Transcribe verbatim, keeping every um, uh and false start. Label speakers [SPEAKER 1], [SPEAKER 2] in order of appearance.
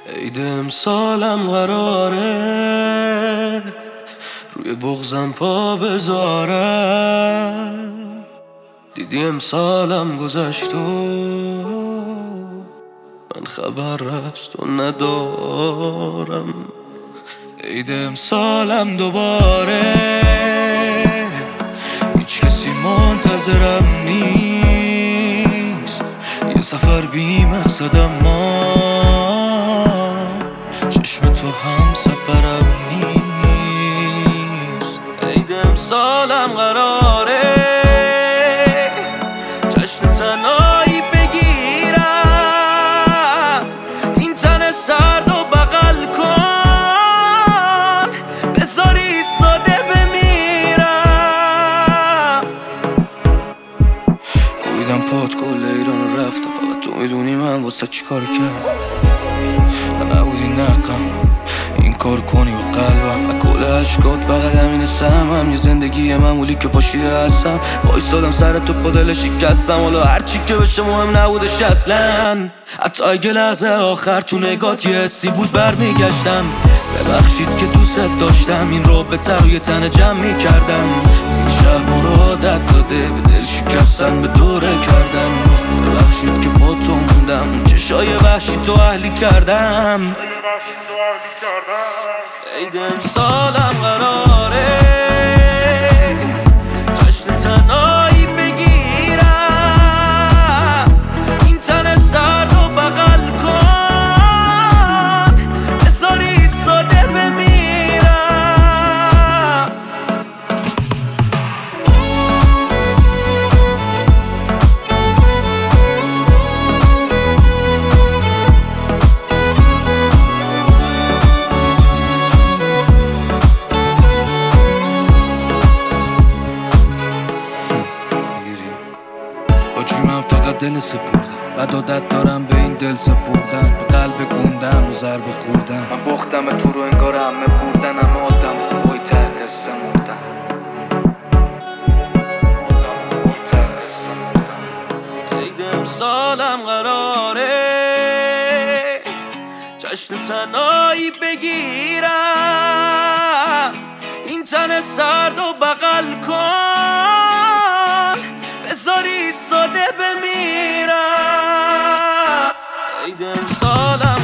[SPEAKER 1] عید امسالم قراره روی بغضم پا بذارم. دیدی امسالم گذشت و من خبر از تو ندارم. عید امسالم دوباره هیچ کسی منتظرم نیست، یه سفر بی مقصد اما چشم تو هم سفرم نیست. عید امسالم قراره جشن تنهایی بگیرم، این تن سرد و بغل کن بذاری ساده بمیرم. کویدم پات کل ایران رفتم، فقط تو میدونی من واسه چی کار کردم. نبودی نقم این کار کنی و قلبم اکل عشقات فقط همین سمم. یه زندگی معمولی که پاشیده هستم، بایستادم سر تو با دل شکستم. حالا هرچی که بشه مهم نبودش اصلا، حتی اگه لحظه آخر تو نگات یه حسی بود برمیگشتم. ببخشید که دوست داشتم، این رابطه رو یه تن جمع میکردم. این شهر ما رو عادت داده به دل شکستن، به دوره کردن. ببخشید که با تو موندم، چشای وحشی تو اهلی کردم. عید امسالم قراره جشن تنهایی بگیرم، این تن سرد و بغل کن بذاری ساده بمیرم. من فقط دل سپردم، بعد عادت دارم به این دل سپردن، به قلب گوندم و ضربه خوردن. من بختم تو رو انگار همه بردن، اما آدم خوبای ته قصه مردن. عید امسالم قراره جشن تنهایی بگیرم، این تن سرد و بغل کن بذاری ساده بمیرم. عید امسالم